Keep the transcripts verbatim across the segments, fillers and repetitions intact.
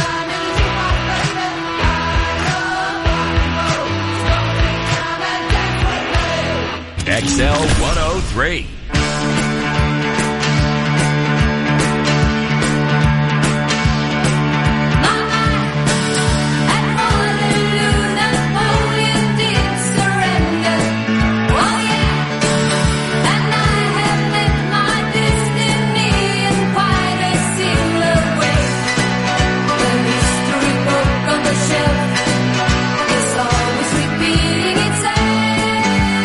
X L one oh three. It's always repeating itself.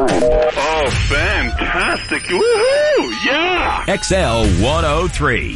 time. Oh, fantastic. Woohoo! Yeah! X L one oh three.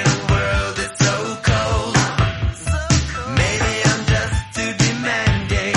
Maybe I'm just too demanding.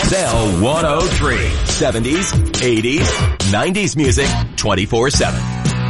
X L one oh three. seventies, eighties, nineties music twenty-four seven.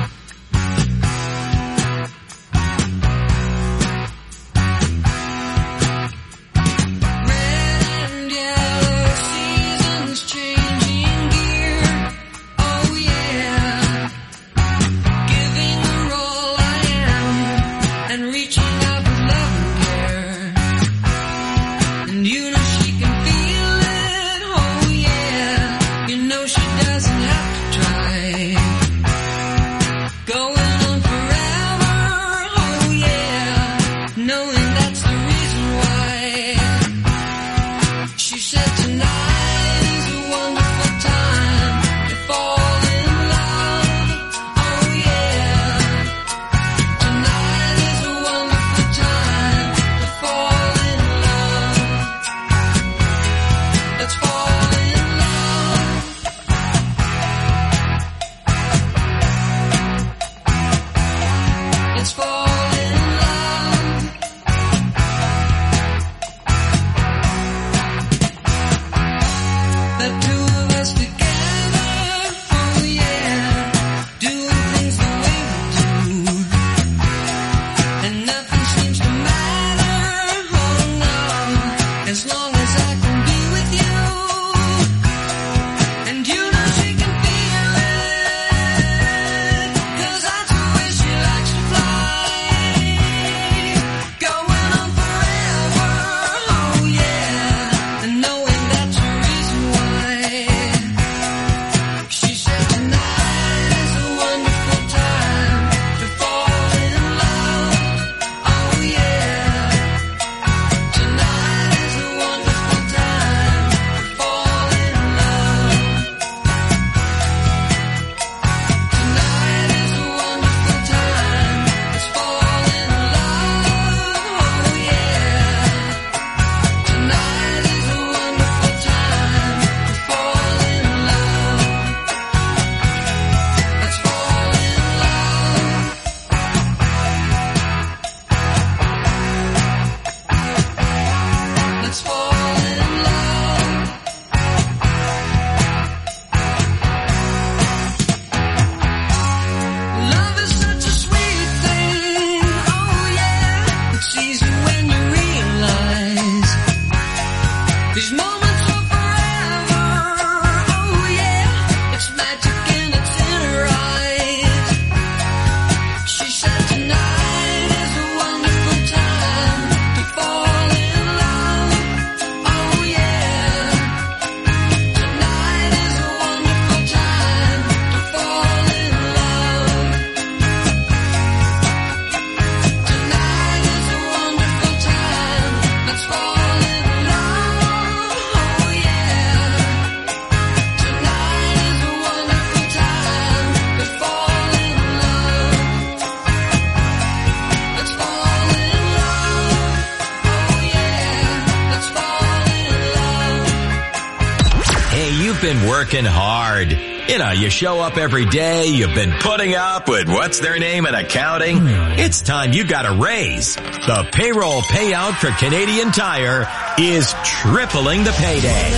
Been working hard. You know, you show up every day, you've been putting up with what's their name in accounting. It's time you got a raise. The payroll payout for Canadian Tire is tripling the payday.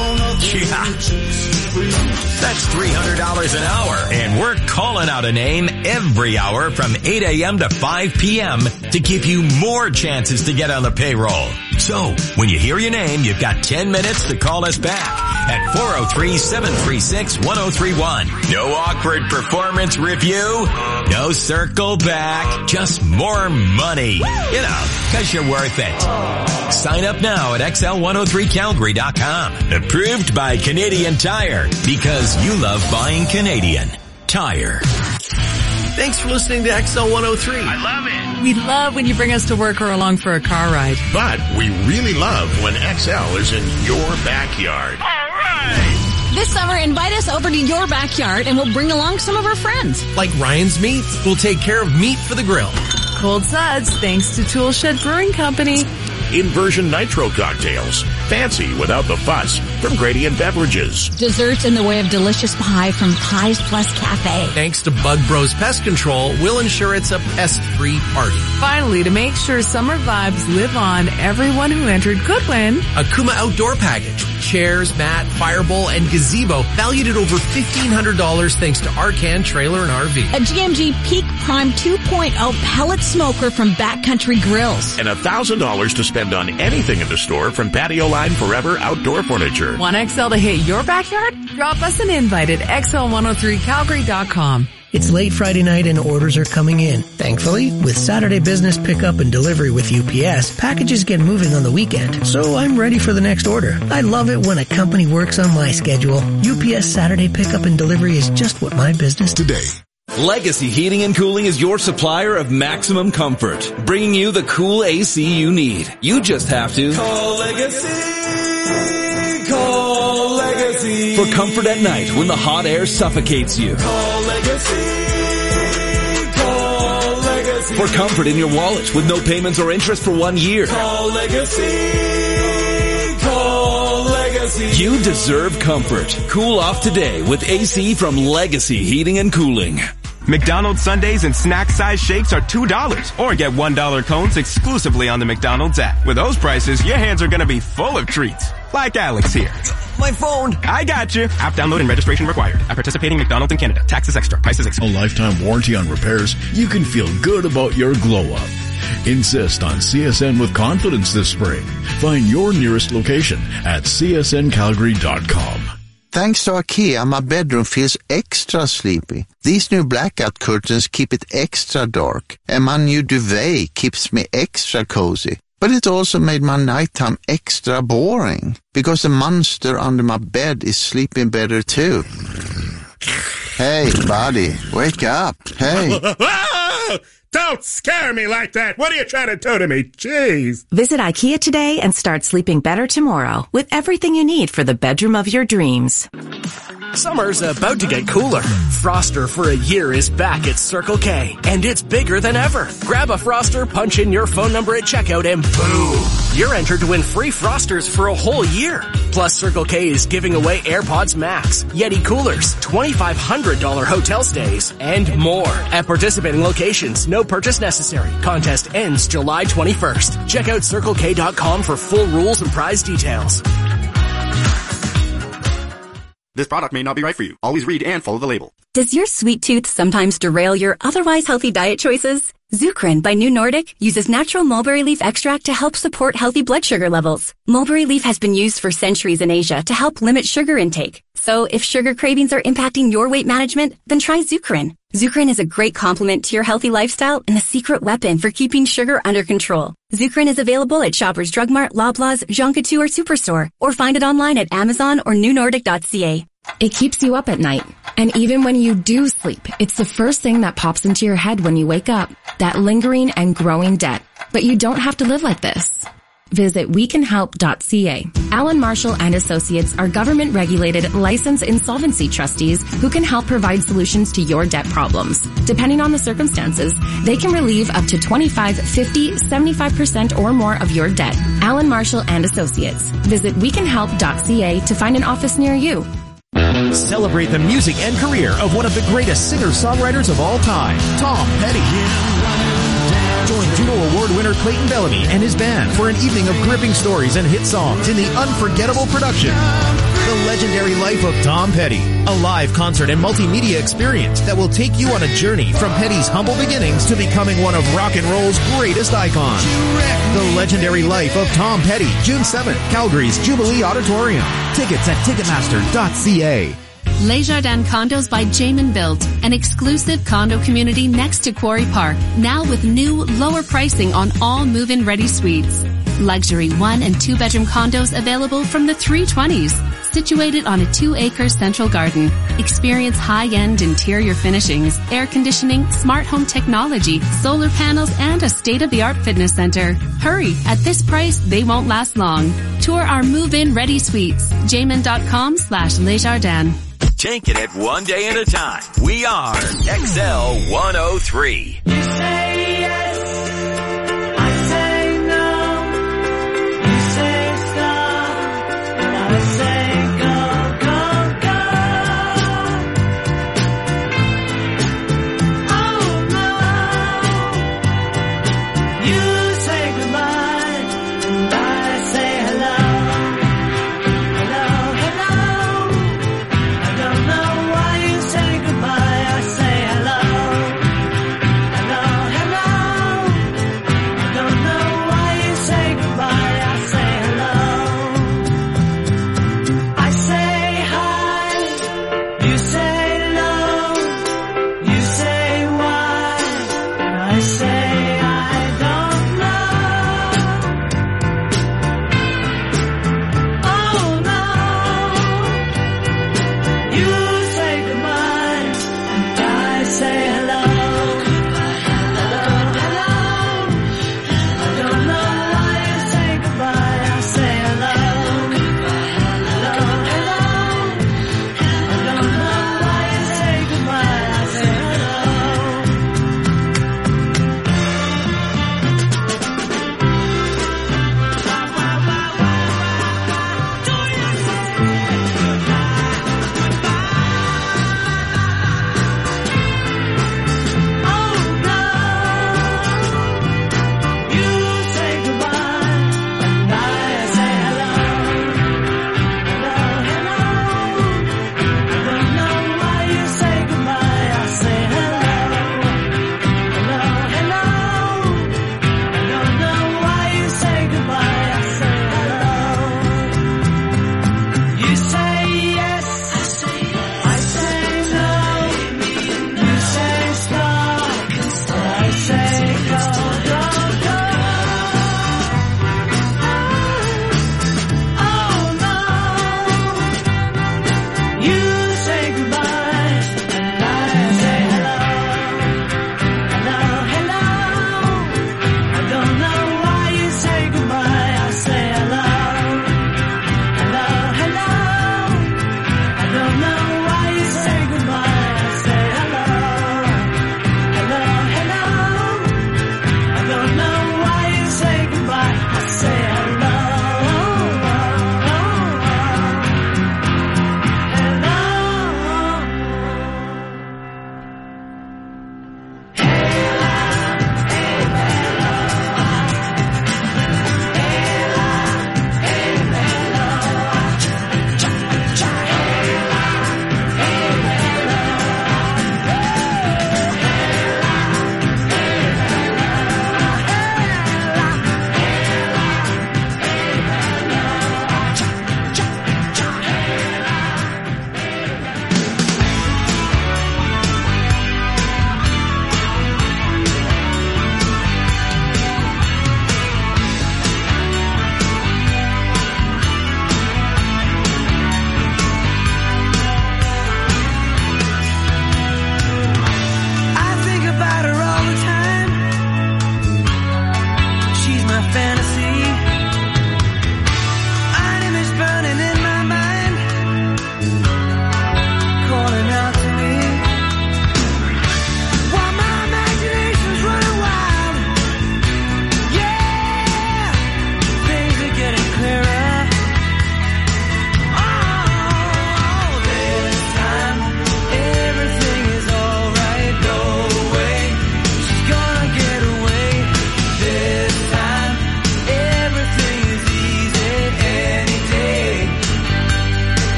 Yeah. That's three hundred dollars an hour. And we're calling out a name every hour from eight a.m. to five p.m. to give you more chances to get on the payroll. So, when you hear your name, you've got ten minutes to call us back at four oh three, seven three six, one oh three one. No awkward performance review. No circle back. Just more money. You know, cause you're worth it. Sign up now at X L one oh three Calgary dot com. Approved by Canadian Tire. Because you love buying Canadian Tire. Thanks for listening to X L one oh three. I love it. We love when you bring us to work or along for a car ride. But we really love when X L is in your backyard. All right. This summer, invite us over to your backyard and we'll bring along some of our friends. Like Ryan's Meat, we'll take care of meat for the grill. Cold Suds, thanks to Tool Shed Brewing Company. Inversion Nitro cocktails. Fancy without the fuss from Gradient Beverages. Desserts in the way of delicious pie from Pies Plus Cafe. Thanks to Bug Bros Pest Control, we'll ensure it's a pest-free party. Finally, to make sure summer vibes live on, everyone who entered could win a Kuma Outdoor Package. Chairs, mat, firebowl, and gazebo valued at over fifteen hundred dollars thanks to Arcan Trailer and R V. A G M G Peak Prime two point oh pellet smoker from Backcountry Grills. And one thousand dollars to spend on anything in the store from Patio Line Forever Outdoor Furniture. Want X L to hit your backyard? Drop us an invite at X L one oh three Calgary dot com. It's late Friday night and orders are coming in. Thankfully, with Saturday business pickup and delivery with U P S, packages get moving on the weekend, so I'm ready for the next order. I love it when a company works on my schedule. U P S Saturday pickup and delivery is just what my business today. Legacy Heating and Cooling is your supplier of maximum comfort, bringing you the cool A C you need. You just have to call Legacy. Call Legacy. For comfort at night when the hot air suffocates you. Call Legacy. Call Legacy. For comfort in your wallet with no payments or interest for one year. Call Legacy. Call Legacy. You deserve comfort. Cool off today with A C from Legacy Heating and Cooling. McDonald's sundaes and snack-size shakes are two dollars, or get one dollar cones exclusively on the McDonald's app. With those prices, your hands are gonna be full of treats. Like Alex here. My phone. I got you. App download and registration required. At participating McDonald's in Canada. Taxes extra. Prices extra. A lifetime warranty on repairs. You can feel good about your glow-up. Insist on C S N with confidence this spring. Find your nearest location at C S N Calgary dot com. Thanks to IKEA, my bedroom feels extra sleepy. These new blackout curtains keep it extra dark, and my new duvet keeps me extra cozy. But it also made my nighttime extra boring, because the monster under my bed is sleeping better too. Hey, buddy, wake up. Hey. Don't scare me like that. What are you trying to do to me? Jeez. Visit IKEA today and start sleeping better tomorrow with everything you need for the bedroom of your dreams. Summer's about to get cooler. Froster for a year is back at Circle K, and it's bigger than ever. Grab a Froster, punch in your phone number at checkout, and boom! You're entered to win free Frosters for a whole year. Plus, Circle K is giving away AirPods Max, Yeti coolers, twenty-five hundred dollars hotel stays, and more. At participating locations, no purchase necessary. Contest ends July twenty-first. Check out Circle K dot com for full rules and prize details. This product may not be right for you. Always read and follow the label. Does your sweet tooth sometimes derail your otherwise healthy diet choices? Zukrin by New Nordic uses natural mulberry leaf extract to help support healthy blood sugar levels. Mulberry leaf has been used for centuries in Asia to help limit sugar intake. So if sugar cravings are impacting your weight management, then try Zukrin. Zukrin is a great complement to your healthy lifestyle and a secret weapon for keeping sugar under control. Zukrin is available at Shoppers Drug Mart, Loblaws, Jean Coutu, or Superstore, or find it online at Amazon or new nordic dot c a. It keeps you up at night. And even when you do sleep, it's the first thing that pops into your head when you wake up. That lingering and growing debt. But you don't have to live like this. Visit we can help dot c a. Allen Marshall and Associates are government-regulated, licensed insolvency trustees who can help provide solutions to your debt problems. Depending on the circumstances, they can relieve up to twenty-five, fifty, seventy-five percent or more of your debt. Allen Marshall and Associates. Visit we can help dot c a to find an office near you. Celebrate the music and career of one of the greatest singer-songwriters of all time, Tom Petty. Join Juno Award winner Clayton Bellamy and his band for an evening of gripping stories and hit songs in the unforgettable production, The Legendary Life of Tom Petty, a live concert and multimedia experience that will take you on a journey from Petty's humble beginnings to becoming one of rock and roll's greatest icons. The Legendary Life of Tom Petty, June seventh, Calgary's Jubilee Auditorium. Tickets at ticketmaster dot c a. Les Jardins Condos by Jamin Built, an exclusive condo community next to Quarry Park, now with new, lower pricing on all move-in ready suites. Luxury one and two bedroom condos available from the three twenties, situated on a two acre central garden. Experience high-end interior finishings, air conditioning, smart home technology, solar panels, and a state-of-the-art fitness center. Hurry, at this price, they won't last long. Tour our move-in ready suites, jamin dot com slash Les Jardins. Taking it one day at a time. We are X L one oh three. You say yes, I say no. You say stop,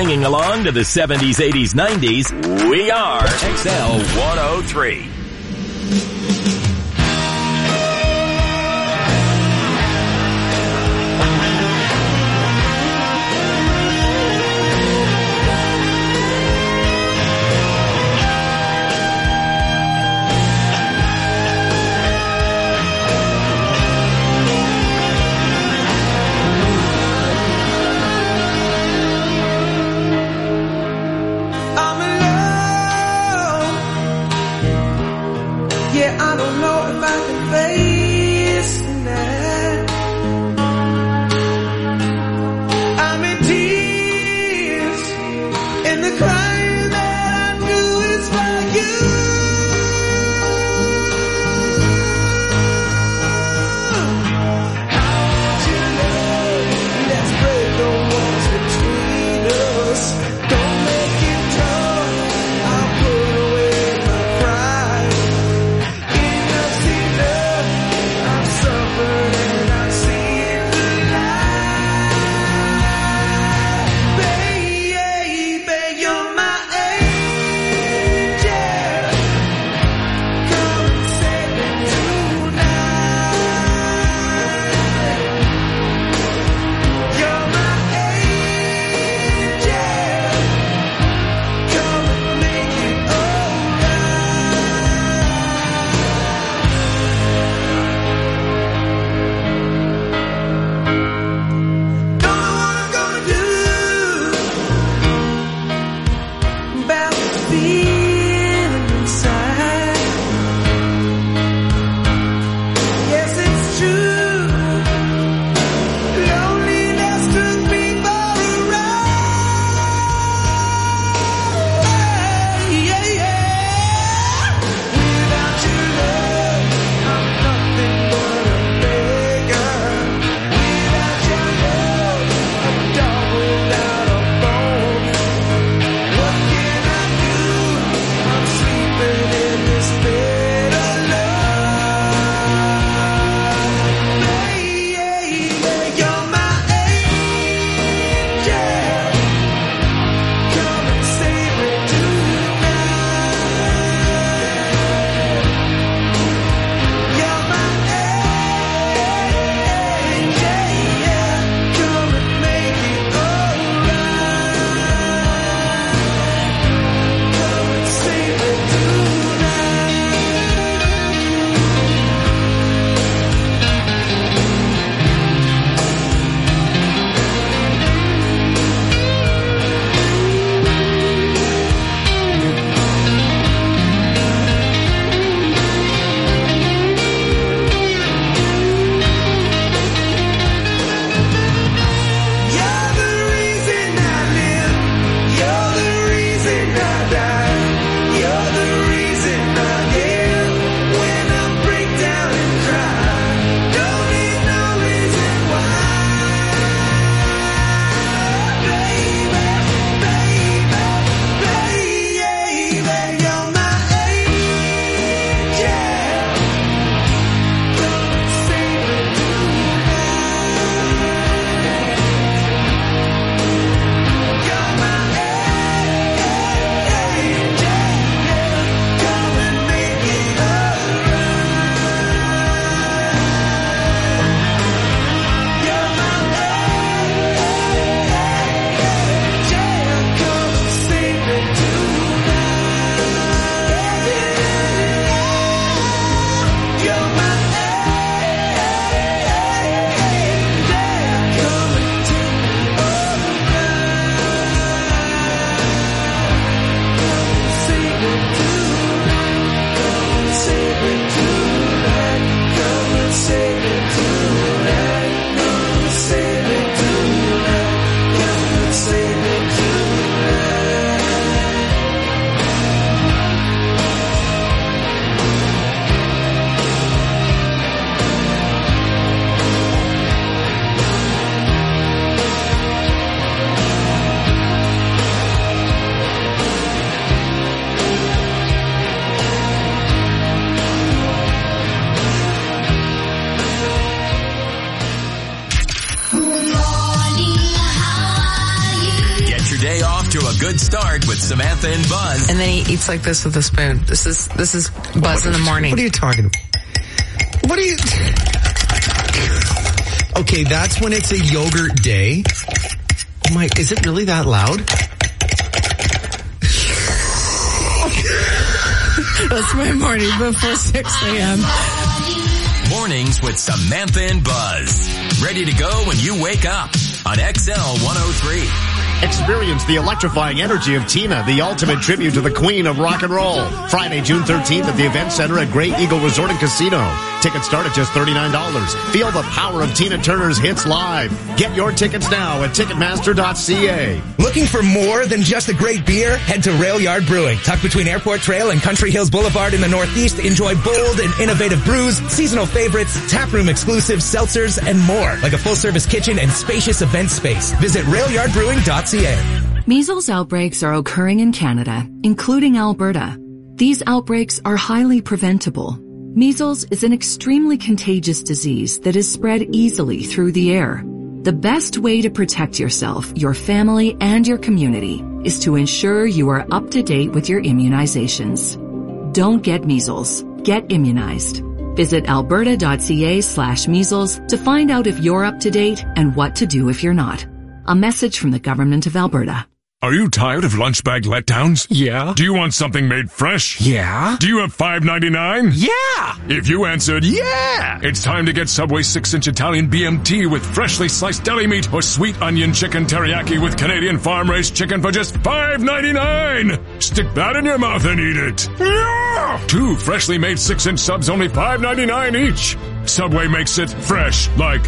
singing along to the seventies, eighties, nineties, we are X L one oh three. I don't know good start with Samantha and Buzz. And then he eats like this with a spoon. This is this is Buzz in the morning. What are you talking about? What are you... Okay, that's when it's a yogurt day. Oh my, is it really that loud? That's my morning before six a.m. Mornings with Samantha and Buzz. Ready to go when you wake up on X L one oh three. Experience the electrifying energy of Tina, the ultimate tribute to the queen of rock and roll. Friday, June thirteenth at the Event Center at Great Eagle Resort and Casino. Tickets start at just thirty-nine dollars. Feel the power of Tina Turner's hits live. Get your tickets now at Ticketmaster dot c a. Looking for more than just a great beer? Head to Rail Yard Brewing. Tucked between Airport Trail and Country Hills Boulevard in the Northeast, enjoy bold and innovative brews, seasonal favorites, taproom exclusives, seltzers, and more. Like a full-service kitchen and spacious event space. Visit rail yard brewing dot c a. Measles outbreaks are occurring in Canada, including Alberta. These outbreaks are highly preventable. Measles is an extremely contagious disease that is spread easily through the air. The best way to protect yourself, your family, and your community is to ensure you are up to date with your immunizations. Don't get measles. Get immunized. Visit alberta dot c a slash measles to find out if you're up to date and what to do if you're not. A message from the Government of Alberta. Are you tired of lunch bag letdowns? Yeah. Do you want something made fresh? Yeah. Do you have five ninety-nine? Yeah. If you answered yeah, it's time to get Subway six inch Italian B M T with freshly sliced deli meat or sweet onion chicken teriyaki with Canadian farm-raised chicken for just five ninety-nine. Stick that in your mouth and eat it. Yeah. Two freshly made six inch subs, only five ninety-nine each. Subway makes it fresh like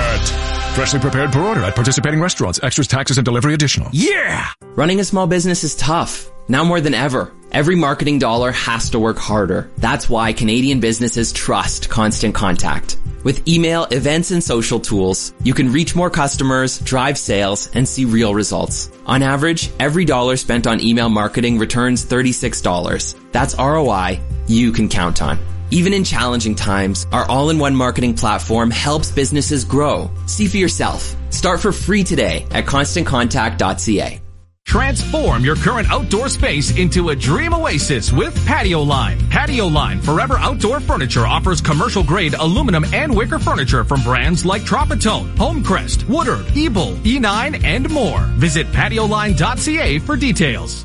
that. Freshly prepared per order at participating restaurants. Extras, taxes, and delivery additional. Yeah! Running a small business is tough. Now more than ever. Every marketing dollar has to work harder. That's why Canadian businesses trust Constant Contact. With email, events, and social tools, you can reach more customers, drive sales, and see real results. On average, every dollar spent on email marketing returns thirty-six dollars. That's R O I you can count on. Even in challenging times, our all-in-one marketing platform helps businesses grow. See for yourself. Start for free today at constant contact dot c a. Transform your current outdoor space into a dream oasis with Patio Line. Patio Line Forever Outdoor Furniture offers commercial-grade aluminum and wicker furniture from brands like Tropitone, Homecrest, Woodard, Ebel, E nine, and more. Visit patio line dot c a for details.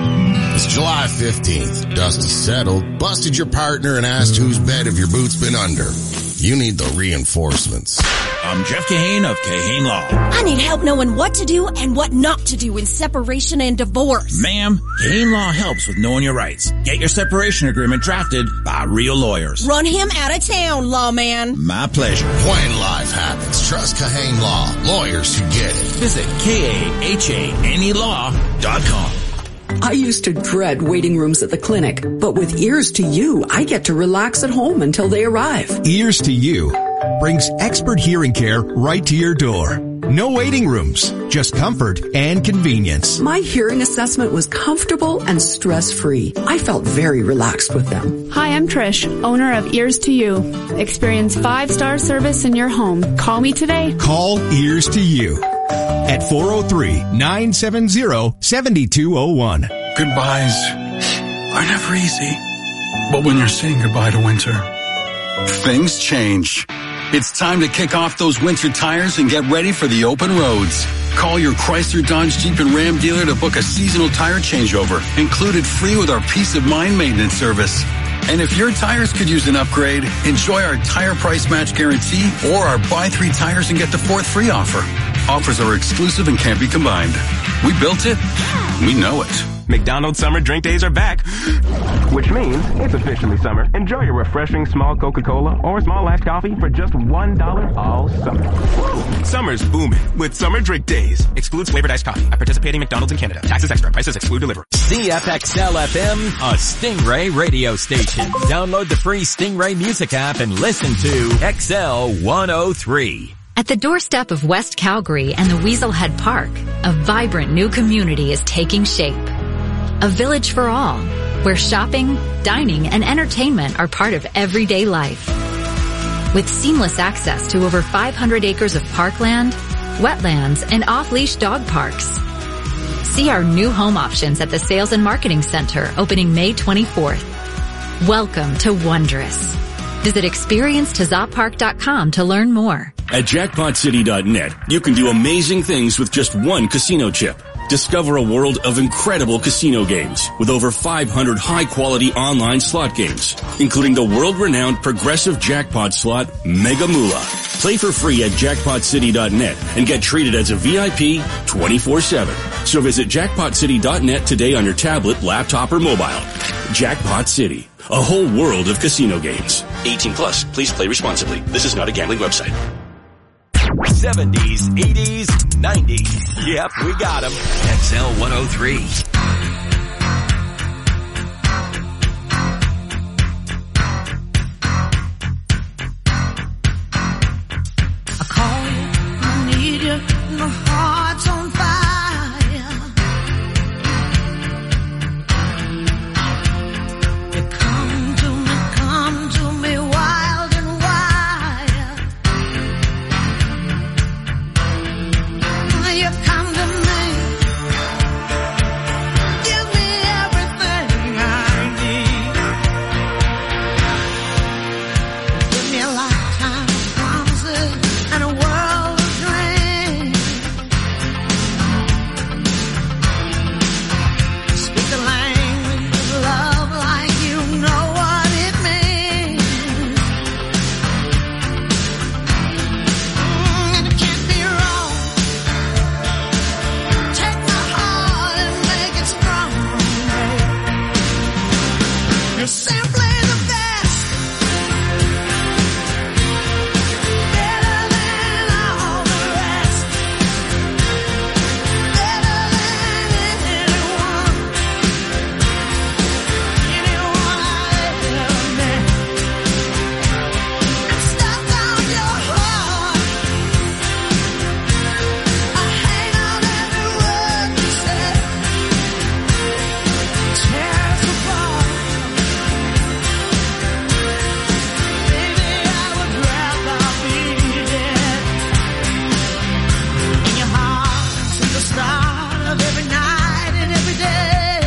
It's July fifteenth. Dust is settled, busted your partner, and asked whose bed have your boots been under. You need the reinforcements. I'm Jeff Kahane of Kahane Law. I need help knowing what to do and what not to do in separation and divorce. Ma'am, Kahane Law helps with knowing your rights. Get your separation agreement drafted by real lawyers. Run him out of town, lawman. My pleasure. When life happens, trust Kahane Law. Lawyers who get it. Visit K A H A N E law dot com. I used to dread waiting rooms at the clinic, but with Ears to You, I get to relax at home until they arrive. Ears to You brings expert hearing care right to your door. No waiting rooms, just comfort and convenience. My hearing assessment was comfortable and stress-free. I felt very relaxed with them. Hi, I'm Trish, owner of Ears to You. Experience five-star service in your home. Call me today. Call Ears to You at four oh three, nine seven zero, seven two oh one. Goodbyes are never easy, but when you're saying goodbye to winter, things change. It's time to kick off those winter tires and get ready for the open roads. Call your Chrysler, Dodge, Jeep, and Ram dealer to book a seasonal tire changeover, included free with our Peace of Mind maintenance service. And if your tires could use an upgrade, enjoy our tire price match guarantee or our buy three tires and get the fourth free offer. Offers are exclusive and can't be combined. We built it. We know it. McDonald's Summer Drink Days are back, which means it's officially summer. Enjoy your refreshing small Coca-Cola or small iced coffee for just one dollar all summer. Whoa. Summer's booming with Summer Drink Days. Excludes flavored iced coffee at participating McDonald's in Canada. Taxes extra. Prices exclude delivery. C F X L F M, a Stingray radio station. Download the free Stingray music app and listen to X L one oh three. At the doorstep of West Calgary and the Weaselhead Park, a vibrant new community is taking shape. A village for all, where shopping, dining, and entertainment are part of everyday life. With seamless access to over five hundred acres of parkland, wetlands, and off-leash dog parks. See our new home options at the Sales and Marketing Center opening May twenty-fourth. Welcome to Wondrous. Visit experience tazat park dot com to learn more. At jackpot city dot net, you can do amazing things with just one casino chip. Discover a world of incredible casino games with over five hundred high-quality online slot games, including the world-renowned progressive jackpot slot Mega Moolah. Play for free at jackpot city dot net and get treated as a V I P twenty-four seven. So visit jackpot city dot net today on your tablet, laptop, or mobile. Jackpot City, a whole world of casino games. eighteen plus, please play responsibly. This is not a gambling website. seventies, eighties, nineties. Yep, we got them. X L one oh three. I call you, I need you, my heart's on fire. You come to me, come to me wild and wild. You come to me, give me everything I need. Give me a lifetime of promises and a world of dreams. Speak the language of love like you know what it means. Mm, and it can't be wrong. Take my heart and make it strong. You're simply the best. Better than all the rest. Better than anyone. Anyone I ever met. I'm stuck on your heart. I hang on every word you say. Tears apart. Baby, I would rather be dead. In your heart, since the start of every night and every day.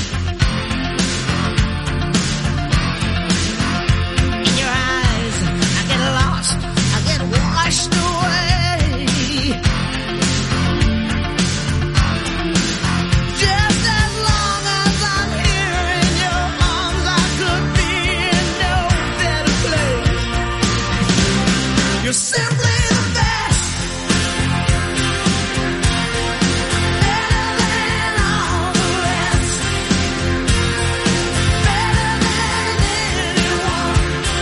In your eyes, I get lost, I get washed away. Just as long as I'm here in your arms, I could be in no better place. You're simply the best. Better than all the rest. Better than anyone.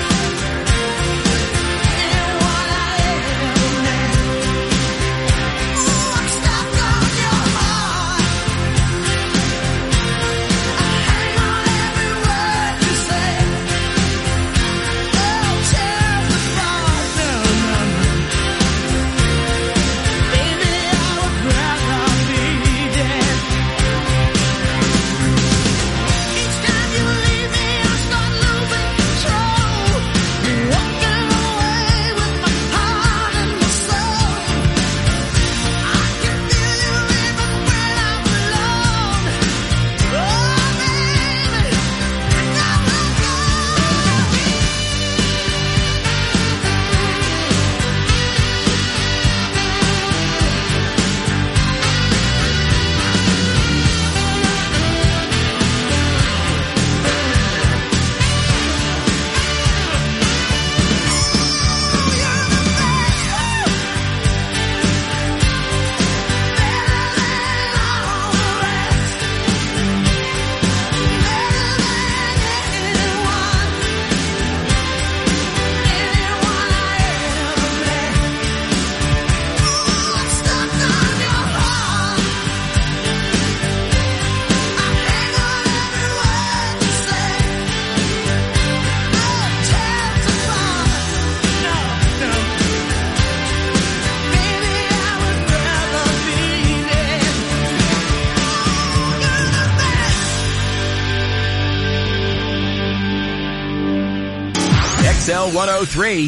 Anyone I ever met. Ooh, I'm stuck on your heart. I hang on every word you say. Oh, tears apart. No, no, no. Baby, I would rather be dead. Each time you leave me, I start losing control. Walking away with my heart and my soul. I can feel you even when I'm alone. Oh, baby, now I'm gone. X L one oh three.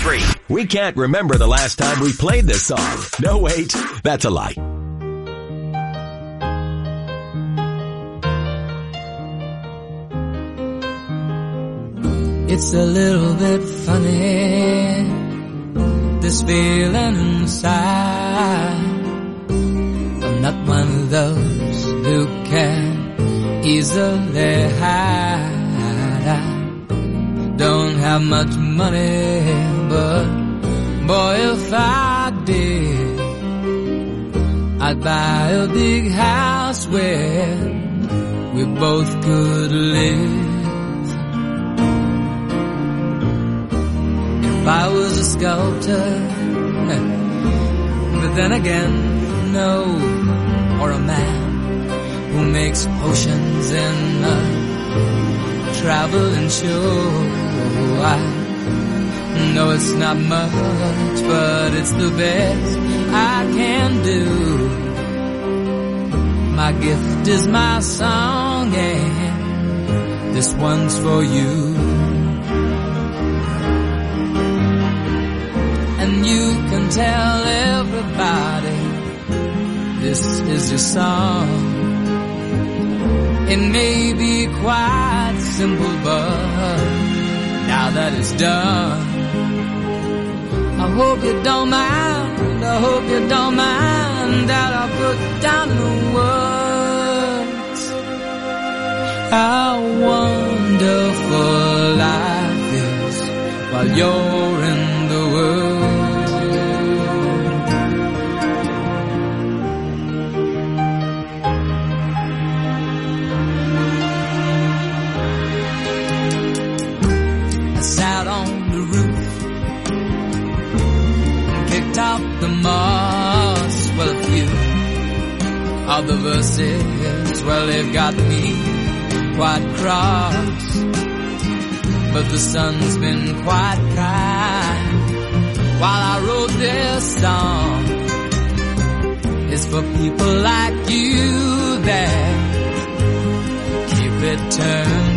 three. We can't remember the last time we played this song. No, wait, that's a lie. It's a little bit funny, this feeling inside. I'm not one of those who can easily hide. I don't have much money, but boy, if I did, I'd buy a big house where we both could live. If I was a sculptor, but then again, no, or a man who makes potions in a traveling show. I know it's not much, but it's the best I can do. My gift is my song, and this one's for you. And you can tell everybody this is your song. It may be quite simple, but now that it's done, I hope you don't mind, I hope you don't mind that I put down in the words how wonderful life is while you're in the world. Top the moss, well a few of the verses, well they've got me quite cross, but the sun's been quite kind while I wrote this song. It's for people like you that keep it turned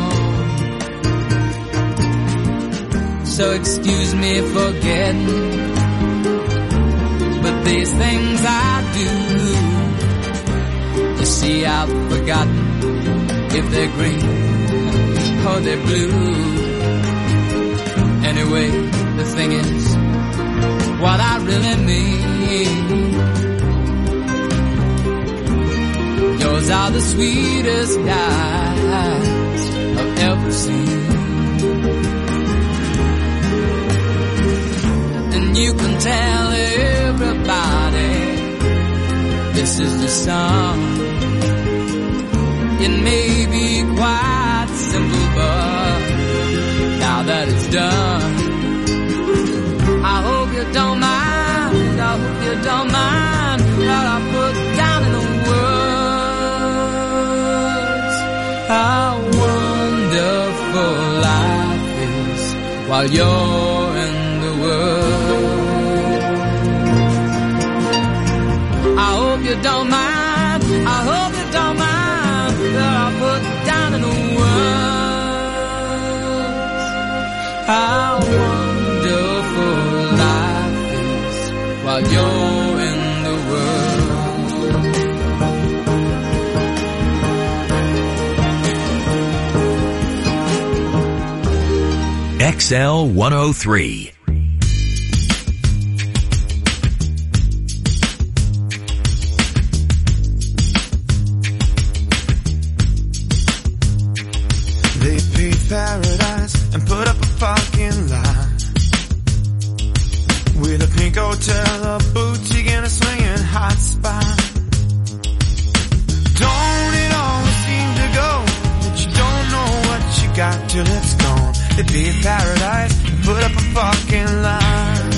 on. So excuse me for getting, but these things I do, you see I've forgotten if they're green or they're blue. Anyway, the thing is, what I really mean, yours are the sweetest eyes I've ever seen. And you can tell everybody this is the song. It may be quite simple, but now that it's done, I hope you don't mind, I hope you don't mind that I put down in the words how wonderful life is while you're in the world. I hope you don't mind, I hope you don't mind that I put down in the words how wonderful life is while you're in the world. X L one oh three. Paradise and put up a fucking line with a pink hotel, a boutique, and a swinging hot spot. Don't it always seem to go that you don't know what you got till it's gone? They pay paradise and put up a fucking line.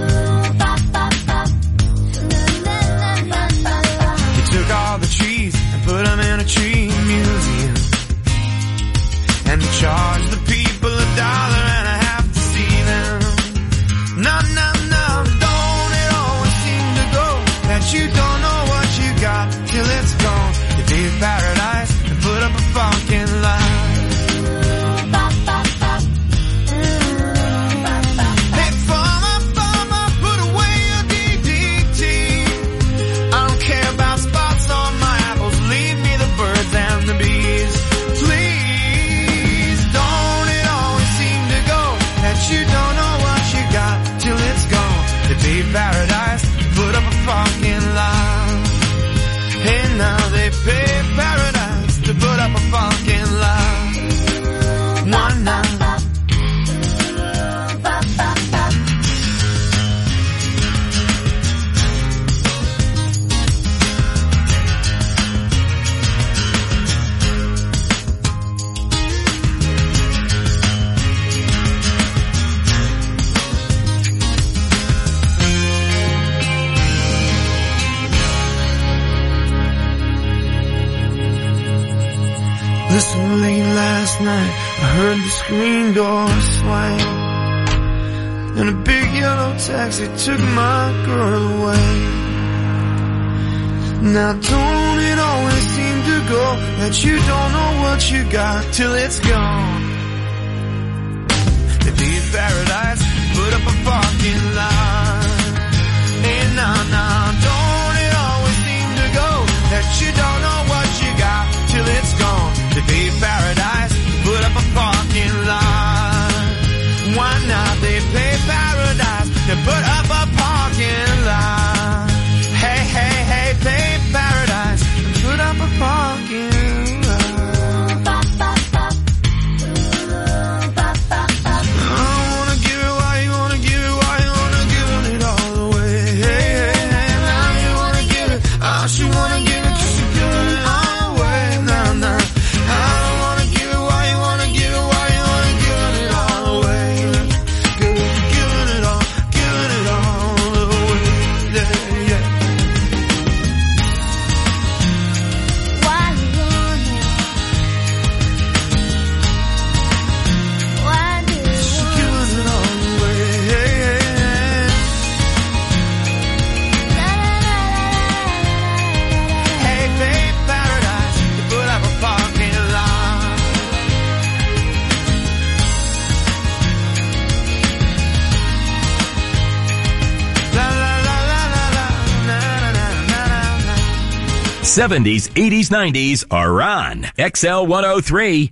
They took all the trees and put them in a tree museum, and charge the people a dollar and a half to see them. No, no, no, don't it always seem to go that you don't know what you got till it's gone? You pay paradise and put up a fucking line. They paradise, put up a parking lot. And now they pay paradise to put up a parking lot. One night. Listen, late last night, I heard the screen door swing, and a big yellow taxi took my girl away. Now don't it always seem to go that you don't know what you got till it's gone? They leave paradise, put up a parking lot. And now, now, don't it always seem to go that you don't know what you got till it's gone? They pay paradise, put up a parking lot. Why not? They pay paradise, they put up a parking lot. Hey, hey, hey, pay paradise, put up a parking lot. I don't wanna give it, why you wanna give it, why you wanna give it all away. Hey, hey, hey, now you wanna give it, I should wanna give it, cause you're giving it all away. Nah, nah. seventies, eighties, nineties are on X L one oh three.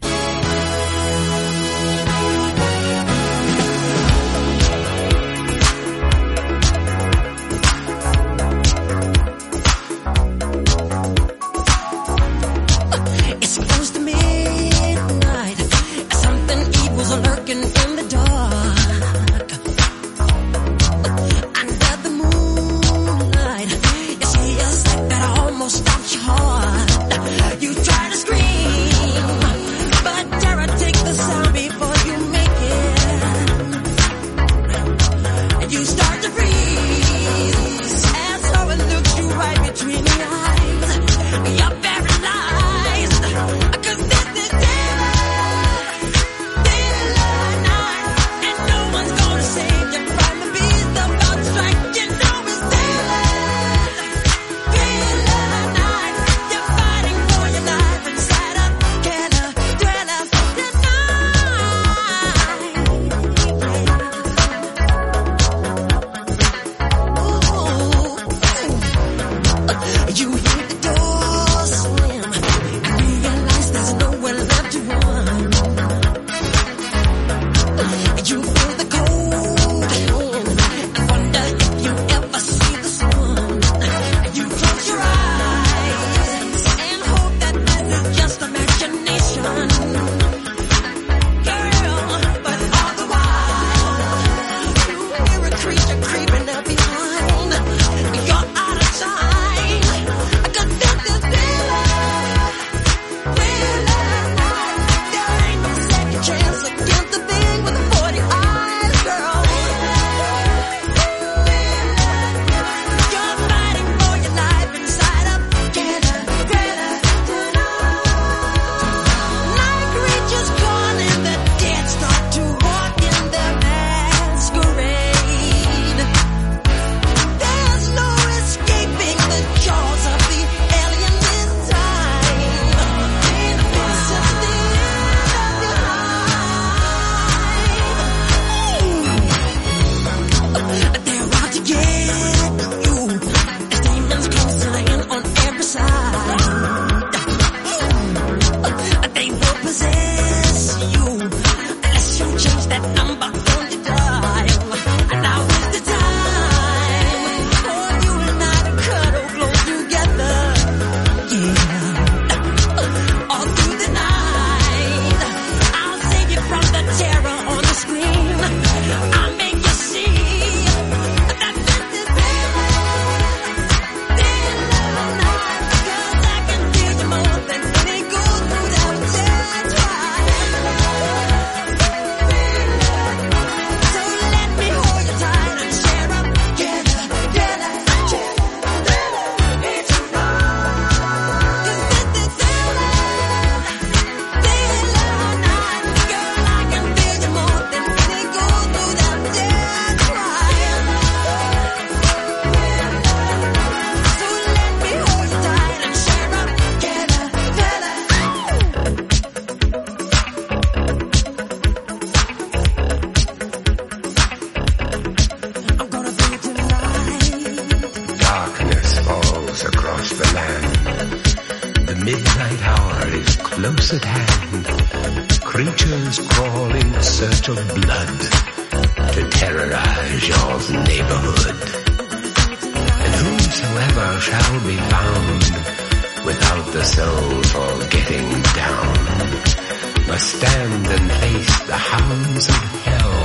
It's close to midnight. Something evil's lurking in the dark. Under the moonlight, you see a sight that almost stops your heart. You try to scream, but the land. The midnight hour is close at hand. Creatures crawl in search of blood to terrorize your neighborhood. And whosoever shall be found without the soul for getting down must stand and face the hounds of hell